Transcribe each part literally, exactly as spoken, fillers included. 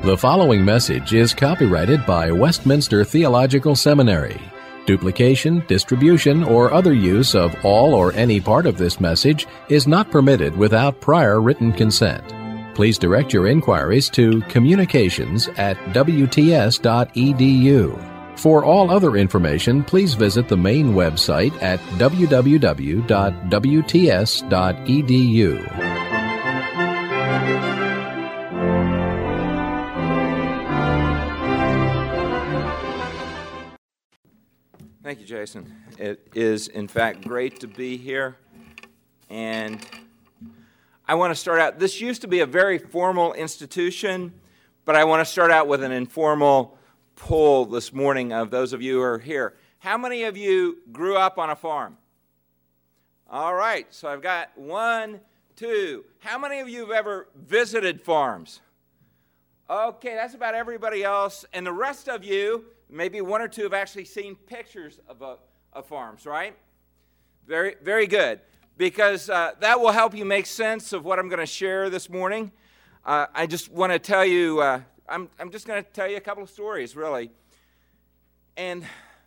The following message is copyrighted by Westminster Theological Seminary. Duplication, distribution, or other use of all or any part of this message is not permitted without prior written consent. Please direct your inquiries to communications at w t s dot e d u. For all other information, please visit the main website at w w w dot w t s dot e d u. Thank you, Jason. It is, in fact, great to be here. And I want to start out, this used to be a very formal institution, but I want to start out with an informal poll this morning of those of you who are here. How many of you grew up on a farm? All right, so I've got one, two. How many of you have ever visited farms? Okay, that's about everybody else. And the rest of you, maybe one or two, have actually seen pictures of, uh, of farms, right? Very, very good, because uh, that will help you make sense of what I'm going to share this morning. Uh, I just want to tell you, uh, I'm, I'm just going to tell you a couple of stories, really. And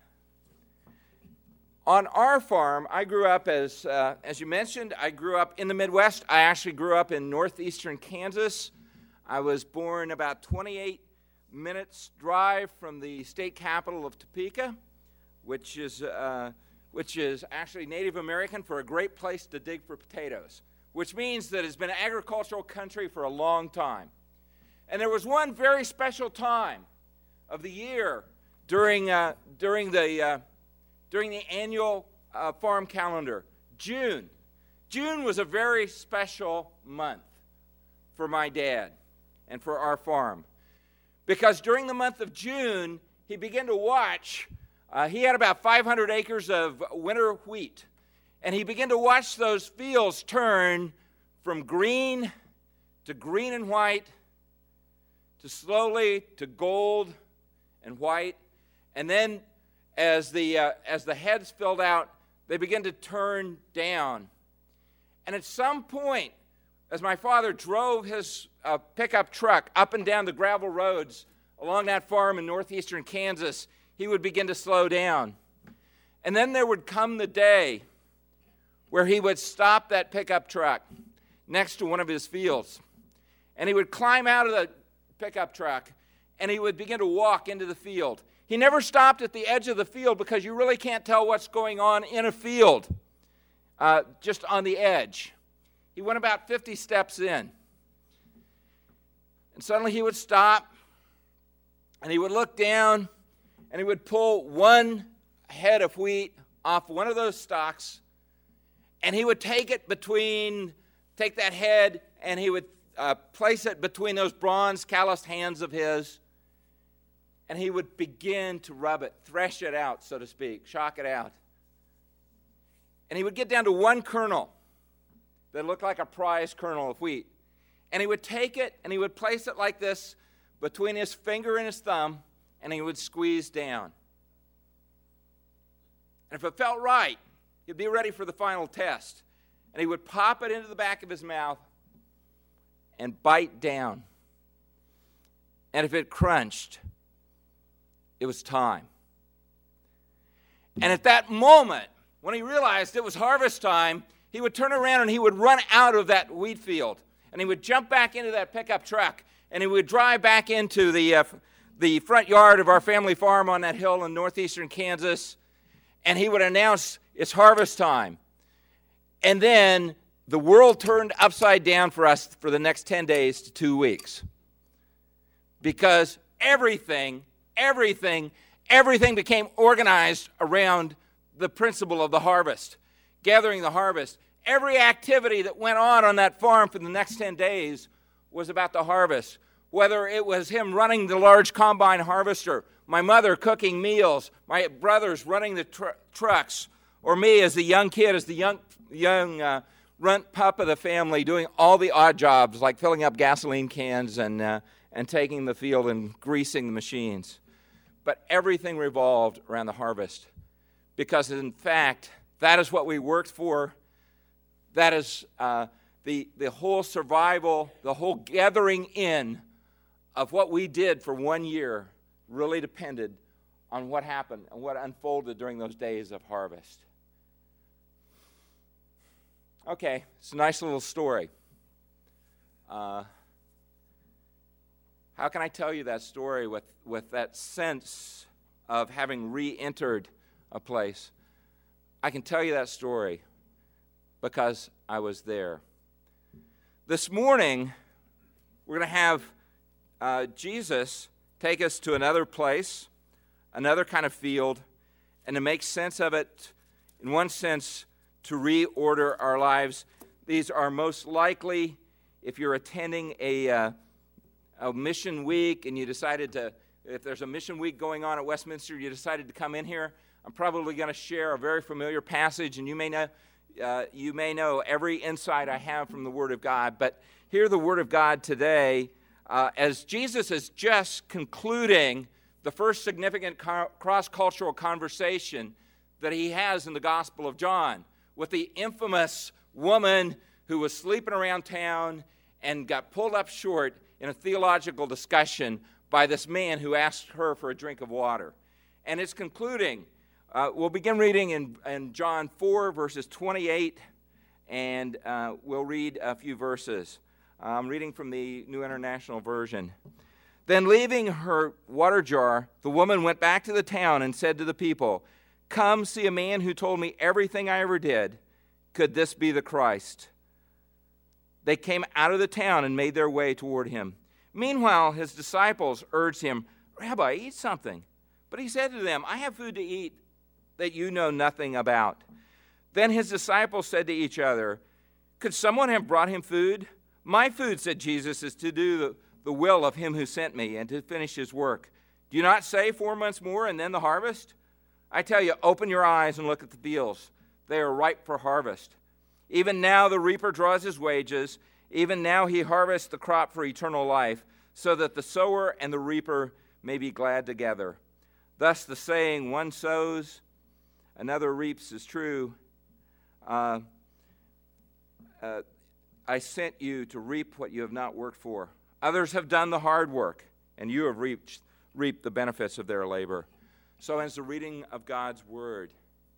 on our farm, I grew up, as, uh, as you mentioned, I grew up in the Midwest. I actually grew up in northeastern Kansas. I was born about twenty-eight minutes drive from the state capital of Topeka, which is uh, which is actually Native American for a great place to dig for potatoes, which means that it's been an agricultural country for a long time. And there was one very special time of the year during uh, during the uh, during the annual uh, farm calendar, June. June was a very special month for my dad and for our farm. Because during the month of June, he began to watch, uh, he had about five hundred acres of winter wheat, and he began to watch those fields turn from green to green and white, to slowly to gold and white, and then as the, uh, as the heads filled out, they began to turn down. And at some point, as my father drove his uh, pickup truck up and down the gravel roads along that farm in northeastern Kansas, he would begin to slow down. And then there would come the day where he would stop that pickup truck next to one of his fields. And he would climb out of the pickup truck and he would begin to walk into the field. He never stopped at the edge of the field because you really can't tell what's going on in a field, uh, just on the edge. He went about fifty steps in. And suddenly he would stop, and he would look down, and he would pull one head of wheat off one of those stalks, and he would take it between, take that head, and he would uh, place it between those bronze calloused hands of his, and he would begin to rub it, thresh it out, so to speak, shock it out. And he would get down to one kernel that looked like a prize kernel of wheat. And he would take it and he would place it like this between his finger and his thumb, and he would squeeze down. And if it felt right, he'd be ready for the final test. And he would pop it into the back of his mouth and bite down. And if it crunched, it was time. And at that moment, when he realized it was harvest time, he would turn around and he would run out of that wheat field. And he would jump back into that pickup truck. And he would drive back into the, uh, the front yard of our family farm on that hill in northeastern Kansas. And he would announce it's harvest time. And then the world turned upside down for us for the next ten days to two weeks. Because everything, everything, everything became organized around the principle of the harvest. Gathering the harvest. Every activity that went on on that farm for the next ten days was about the harvest. Whether it was him running the large combine harvester, my mother cooking meals, my brothers running the tr- trucks, or me as the young kid, as the young young uh, runt pup of the family, doing all the odd jobs like filling up gasoline cans and uh, and taking the field and greasing the machines. But everything revolved around the harvest, because in fact, that is what we worked for. That is uh, the, the whole survival, the whole gathering in of what we did for one year really depended on what happened and what unfolded during those days of harvest. Okay, it's a nice little story. Uh, how can I tell you that story with, with that sense of having re-entered a place? I can tell you that story because I was there. This morning, we're going to have uh, Jesus take us to another place, another kind of field, and to make sense of it, in one sense, to reorder our lives. These are most likely, if you're attending a, uh, a mission week and you decided to, if there's a mission week going on at Westminster, you decided to come in here, I'm probably going to share a very familiar passage, and you may know, uh, you may know every insight I have from the Word of God. But hear the Word of God today uh, as Jesus is just concluding the first significant co- cross-cultural conversation that he has in the Gospel of John with the infamous woman who was sleeping around town and got pulled up short in a theological discussion by this man who asked her for a drink of water. And it's concluding. Uh, we'll begin reading in, in John four, verses twenty-eight, and uh, we'll read a few verses. I'm reading from the New International Version. Then leaving her water jar, the woman went back to the town and said to the people, "Come see a man who told me everything I ever did. Could this be the Christ?" They came out of the town and made their way toward him. Meanwhile, his disciples urged him, "Rabbi, eat something." But he said to them, "I have food to eat that you know nothing about." Then his disciples said to each other, "Could someone have brought him food?" "My food," said Jesus, "is to do the, the will of him who sent me and to finish his work. Do you not say four months more and then the harvest? I tell you, open your eyes and look at the fields. They are ripe for harvest. Even now the reaper draws his wages. Even now he harvests the crop for eternal life, so that the sower and the reaper may be glad together. Thus the saying, one sows, another reaps, is true. Uh, uh, I sent you to reap what you have not worked for. Others have done the hard work, and you have reaped, reaped the benefits of their labor." So as the reading of God's Word.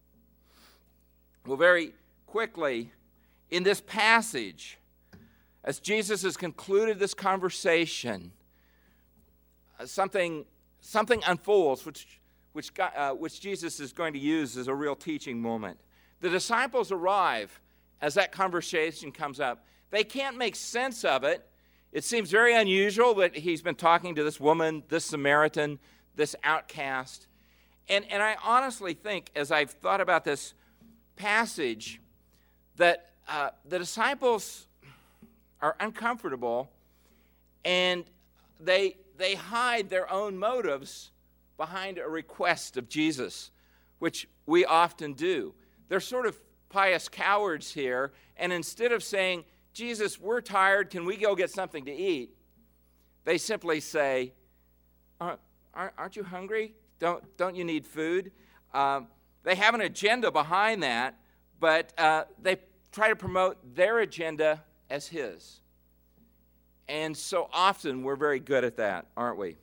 Well, very quickly, in this passage, as Jesus has concluded this conversation, uh, something, something unfolds which, which, God, uh, which Jesus is going to use as a real teaching moment. The disciples arrive as that conversation comes up. They can't make sense of it. It seems very unusual that he's been talking to this woman, this Samaritan, this outcast. And, and I honestly think, as I've thought about this passage, that uh, the disciples are uncomfortable, and they, they hide their own motives behind a request of Jesus, which we often do. They're sort of pious cowards here, and instead of saying, "Jesus, we're tired, can we go get something to eat?" they simply say, aren't, aren't you hungry? Don't, don't you need food? Um, they have an agenda behind that, but uh, they try to promote their agenda as his. And so often we're very good at that, aren't we?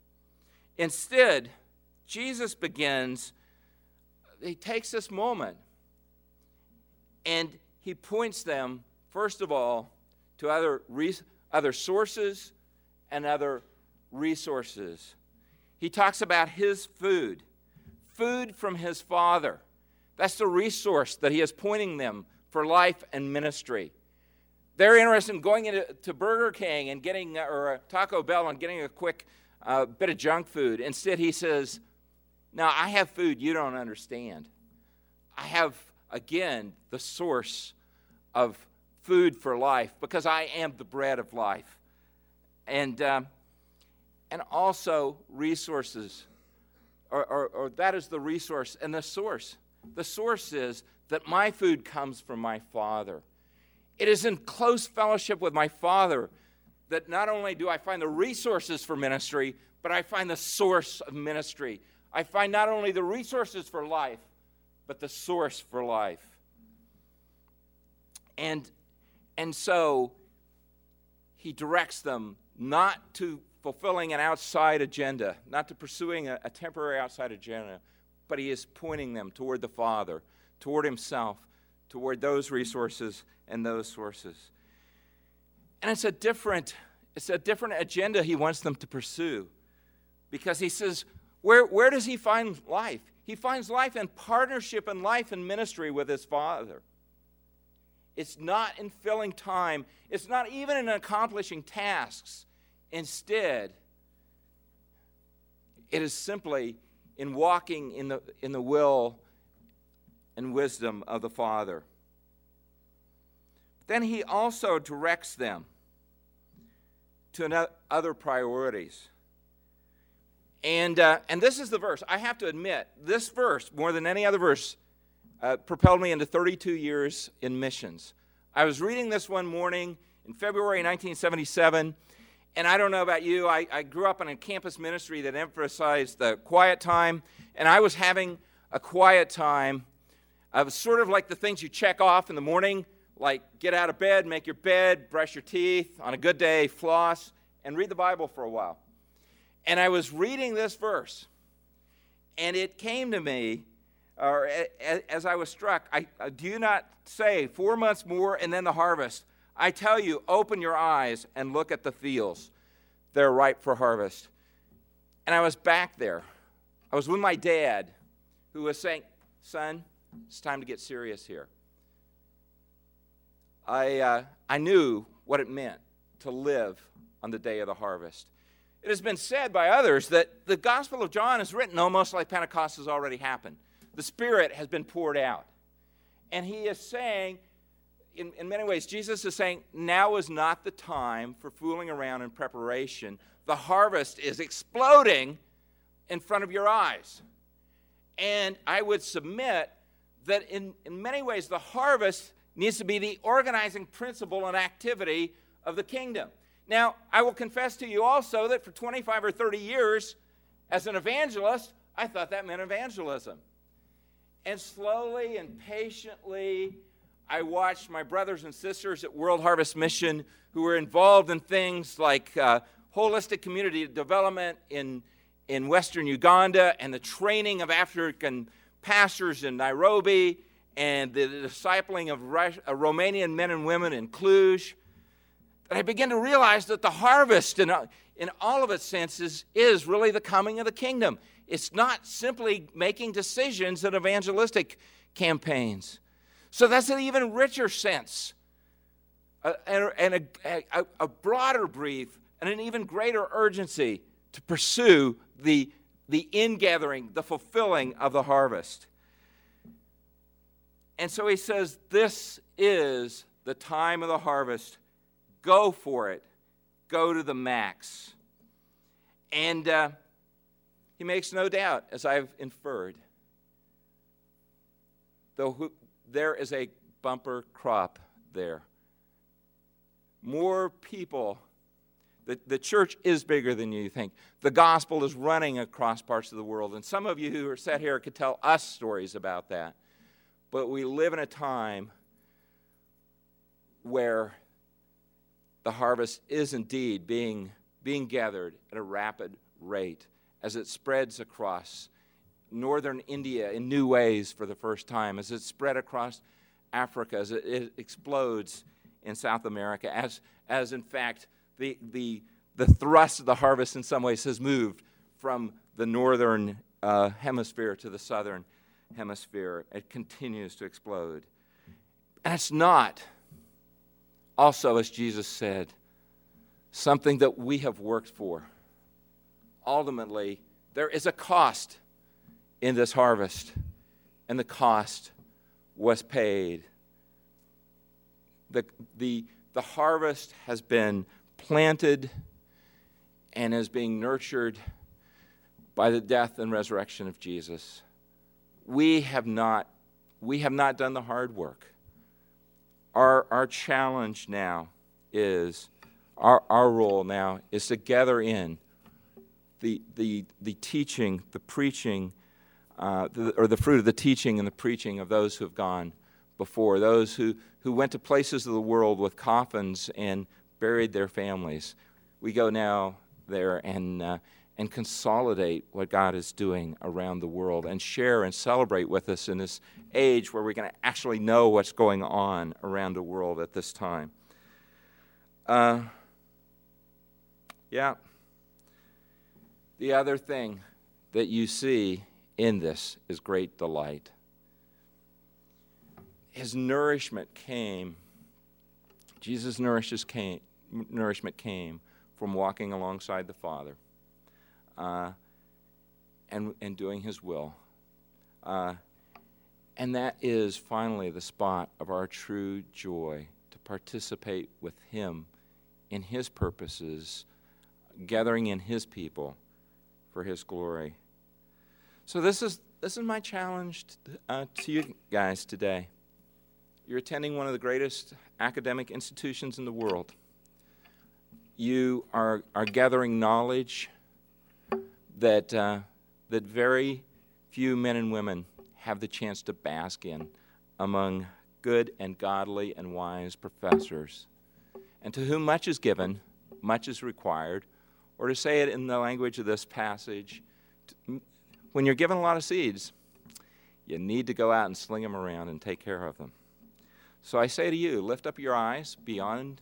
Instead, Jesus begins, he takes this moment and he points them, first of all, to other, res- other sources and other resources. He talks about his food, food from his Father. That's the resource that he is pointing them for life and ministry. They're interested in going into to Burger King and getting, or a Taco Bell and getting a quick uh, bit of junk food. Instead, he says, "Now, I have food you don't understand. I have, again, the source of food for life, because I am the bread of life." And um, and also resources, or, or, or that is the resource and the source. The source is that my food comes from my Father. It is in close fellowship with my Father that not only do I find the resources for ministry, but I find the source of ministry. I find not only the resources for life, but the source for life. And, and so he directs them not to fulfilling an outside agenda, not to pursuing a, a temporary outside agenda, but he is pointing them toward the Father, toward himself, toward those resources and those sources. And it's a different, it's a different agenda he wants them to pursue, because he says, where, where does he find life? He finds life in partnership and life in ministry with his Father. It's not in filling time. It's not even in accomplishing tasks. Instead, it is simply in walking in the, in the will and wisdom of the Father. Then he also directs them to other priorities. And, uh, and this is the verse. I have to admit, this verse, more than any other verse, uh, propelled me into thirty-two years in missions. I was reading this one morning in February nineteen seventy-seven, and I don't know about you, I, I grew up in a campus ministry that emphasized the quiet time, and I was having a quiet time of sort of like the things you check off in the morning, like get out of bed, make your bed, brush your teeth, on a good day, floss, and read the Bible for a while. And I was reading this verse, and it came to me, or as I was struck, I, I do not say four months more and then the harvest. I tell you, open your eyes and look at the fields. They're ripe for harvest. And I was back there. I was with my dad, who was saying, son, it's time to get serious here. I, uh, I knew what it meant to live on the day of the harvest. It has been said by others that the Gospel of John is written almost like Pentecost has already happened. The Spirit has been poured out. And he is saying, in, in many ways, Jesus is saying, now is not the time for fooling around in preparation. The harvest is exploding in front of your eyes. And I would submit that in, in many ways, the harvest needs to be the organizing principle and activity of the kingdom. Now, I will confess to you also that for twenty-five or thirty years, as an evangelist, I thought that meant evangelism. And slowly and patiently, I watched my brothers and sisters at World Harvest Mission who were involved in things like uh, holistic community development in, in Western Uganda, and the training of African pastors in Nairobi, and the discipling of Rus- uh, Romanian men and women in Cluj. And I began to realize that the harvest, in, in all of its senses, is really the coming of the kingdom. It's not simply making decisions in evangelistic campaigns. So that's an even richer sense, uh, and, and a, a, a broader brief, and an even greater urgency to pursue the, the ingathering, the fulfilling of the harvest. And so he says, this is the time of the harvest. Go for it. Go to the max. And uh, he makes no doubt, as I've inferred, though there is a bumper crop there. More people. The, the church is bigger than you think. The gospel is running across parts of the world. And some of you who are sat here could tell us stories about that. But we live in a time where the harvest is indeed being, being gathered at a rapid rate as it spreads across northern India in new ways for the first time, as it spread across Africa, as it, it explodes in South America, as, as in fact the, the, the thrust of the harvest in some ways has moved from the northern uh, hemisphere to the southern hemisphere. It continues to explode. And it's not, also, as Jesus said, something that we have worked for. Ultimately, there is a cost in this harvest, and the cost was paid. The, the, the harvest has been planted and is being nurtured by the death and resurrection of Jesus. We have not, we have not done the hard work. Our, our challenge now is, our, our role now is to gather in the, the, the teaching, the preaching, uh, the, or the fruit of the teaching and the preaching of those who have gone before, those who, who went to places of the world with coffins and buried their families. We go now there and uh, and consolidate what God is doing around the world and share and celebrate with us in this age where we're going to actually know what's going on around the world at this time. Uh, yeah. The other thing that you see in this is great delight. His nourishment came, Jesus' nourishment came, nourishment came from walking alongside the Father uh, and, and doing His will. Uh, and that is finally the spot of our true joy, to participate with Him in His purposes, gathering in His people for His glory. So this is this is my challenge to, uh, to you guys today. You're attending one of the greatest academic institutions in the world. You are are gathering knowledge that uh, that very few men and women have the chance to bask in among good and godly and wise professors, and to whom much is given, much is required, or to say it in the language of this passage, when you're given a lot of seeds, you need to go out and sling them around and take care of them. So I say to you, lift up your eyes beyond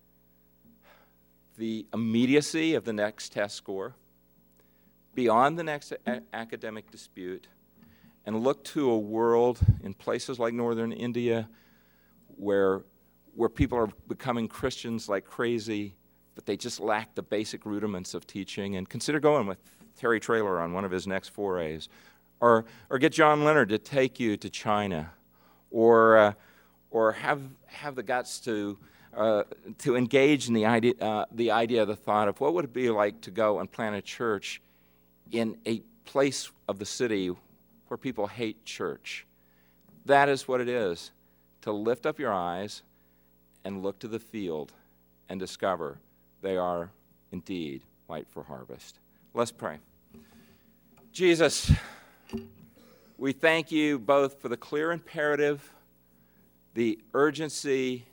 the immediacy of the next test score, beyond the next a- academic dispute, and look to a world in places like northern India where, where people are becoming Christians like crazy, but they just lack the basic rudiments of teaching. And consider going with Terry Traylor on one of his next forays. Or or get John Leonard to take you to China. Or uh, or have have the guts to uh, to engage in the idea uh, the idea, the thought of what would it be like to go and plant a church in a place of the city where people hate church. That is what it is, to lift up your eyes and look to the field and discover they are indeed white for harvest. Let's pray. Jesus, we thank you both for the clear imperative, the urgency,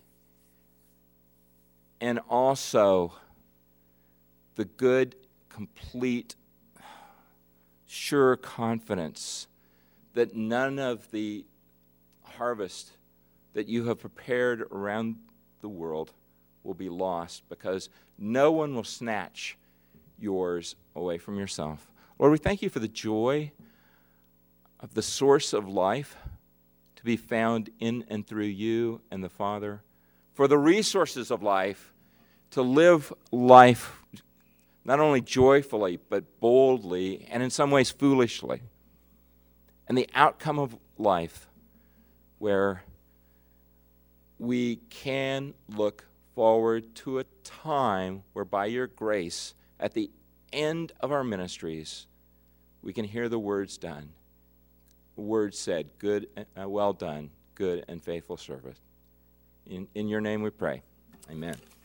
and also the good, complete, sure confidence that none of the harvest that you have prepared around the world will be lost, because no one will snatch yours away from yourself. Lord, we thank you for the joy of the source of life to be found in and through you and the Father, for the resources of life to live life not only joyfully but boldly and in some ways foolishly, and the outcome of life where we can look forward to a time where by your grace, at the end of our ministries, we can hear the words done, words said, good, uh, well done, good and faithful servant. In, in your name we pray. Amen.